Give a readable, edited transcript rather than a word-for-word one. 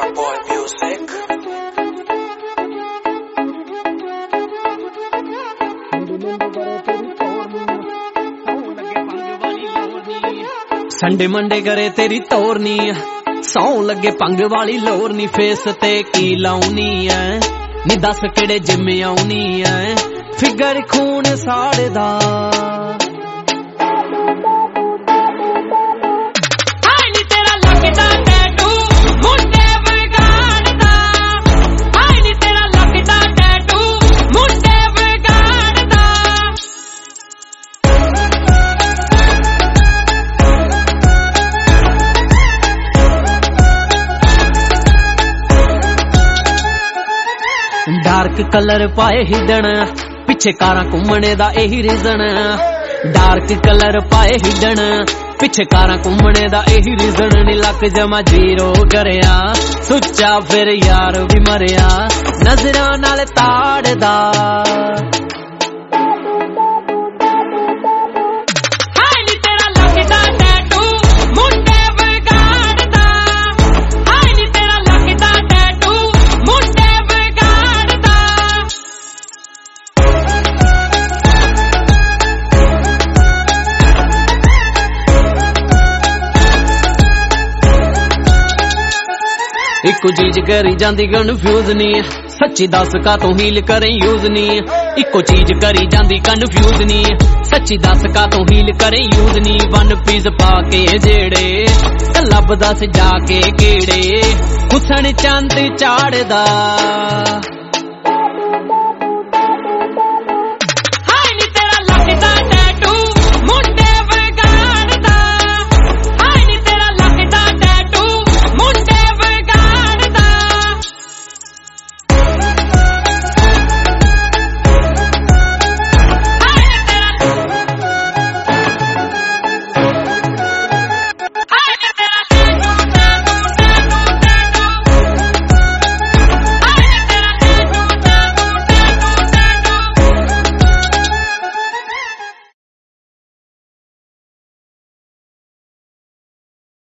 Starboy Music. Sunday Monday करे तेरी तोरनी सौ लगे पंग वाली लोर नी फेस ते की लाउनी है नी दस केड़े जिम आउनी है फिगर खून साड़दा डार्क कलर पाए हिडन पिछे कारां घूमने दा यही रीजन डार्क कलर पाए हिडन पिछे कारां घूमने दा यही रीजन नी लक जमा जीरो करया सुच्चा फिर यार भी मरिया नजरां नाल ताड़दा इको चीज करी जांदी कन्फ्यूज नी सच्ची दस का तू हील करे यूज नी इको चीज करी जांदी कन्फ्यूज नी सच्ची दस का तू हील करे यूज नी वन पीस पाके जेड़े लभदा सजा के केड़े हुसन चंद चाड़दा